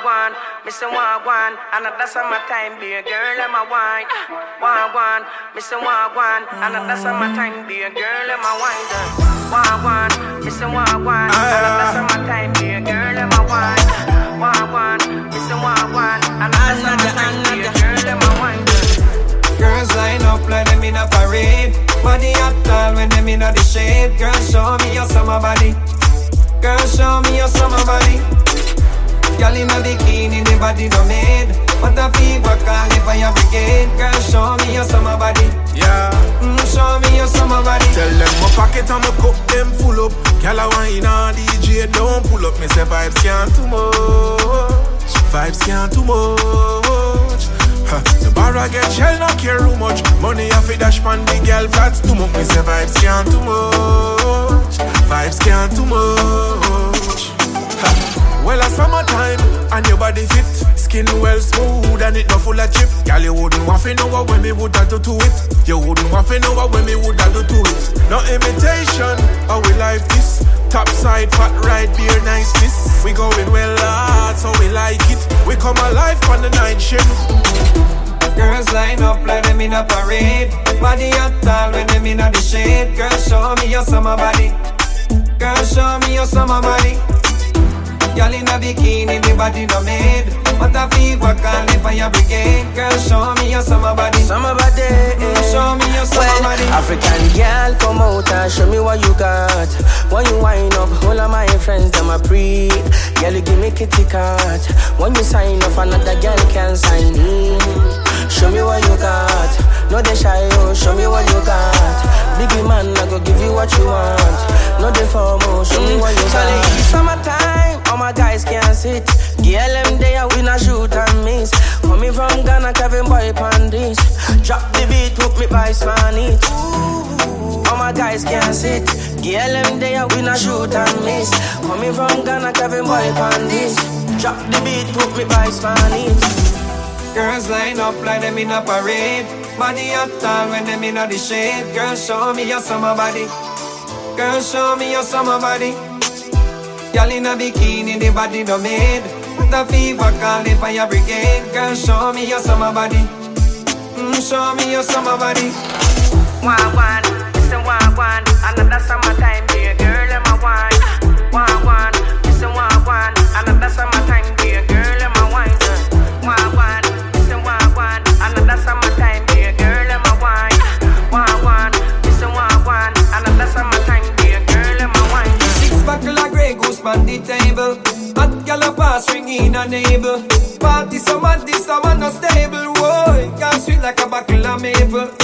Wagwan, Mr. Wagwan, another summertime, be a girl, I'm a wine. Wagwan, Mr. Wagwan, another summertime, be a girl, I'm a wine. Wagwan, Mr. Wagwan, another summertime, be a girl, I'm a wine. Wagwan, Mr. Wagwan, another summertime, be a girl, I'm a wine. Girls line up like them in a parade. Body up tall when them in the shade. Girl, show me your summer body. Girl, show me your summer body. Girl in a bikini, the body no made. What a fever, call it fire brigade. Girl, show me your summer body. Yeah. Show me your summer body. Tell them my pocket and my cup, them full up. Girl, I wine on DJ, don't pull up. Me say vibes can't too much. Vibes can't too much. The bar I get shell, not care too much. Money off it dash man, the girl flats too much. Me say vibes can't too much. Vibes can't too much. Well, a summertime and your body fit. Skin well smooth and it not full of chip. Girl, you wouldn't want to know what when me would have do to it. You wouldn't want to know what when me would have do to it. No imitation, how we life this. Top side, fat right, beer niceness. We going well hard, so we like it. We come alive on the night shift. Girls line up like them in a parade. Body up tall when them in the shade. Girl, show me your summer body. Girl, show me your summer body. Girl in a bikini, the body no made. What a fever, call it fire brigade. Girl, show me your summer body. Summer body. Show me your summer body. African girl, come out and show me what you got. When you wind up, all of my friends, them a pre. Girl, you give me kitty cat. When you sign off, another girl can sign in. Show me what you got. No they shy, oh, show me what you got. Biggie man, I go give you what you want. No they formal, show me what you got. It's summertime, all my guys can't sit. GLM day, I win a shoot and miss. Coming from Ghana, Kevin Boy Pandis. Drop the beat, put me by Spanish. All my guys can't sit. GLM day, I win a shoot and miss. Coming from Ghana, Kevin Boy Pandis. Drop the beat, put me by Spanish. Girls line up like them in a parade. Body up tall when them in the shade. Girl, show me your summer body. Girl, show me your summer body. Girl in a bikini, the body no made. The fever, call it fire brigade. Girl, show me your summer body. Show me your summer body. Wagwan, Mr. Wagwan, another summertime, be a girl, I'm a wine. Wagwan, Mr. Wagwan, another summertime, be a girl, I'm a wine. Wagwan, Mr. Wagwan, another summertime, be a girl, I'm a wine. Wagwan, Mr. Wagwan, another summertime, be a girl, I'm a wine. 6 buckle of Grey Goose on the table. Hot gal a pass ring in a neighbor. Party so mad, this one no stable. Whoa, it can sweet like a buckle of maple.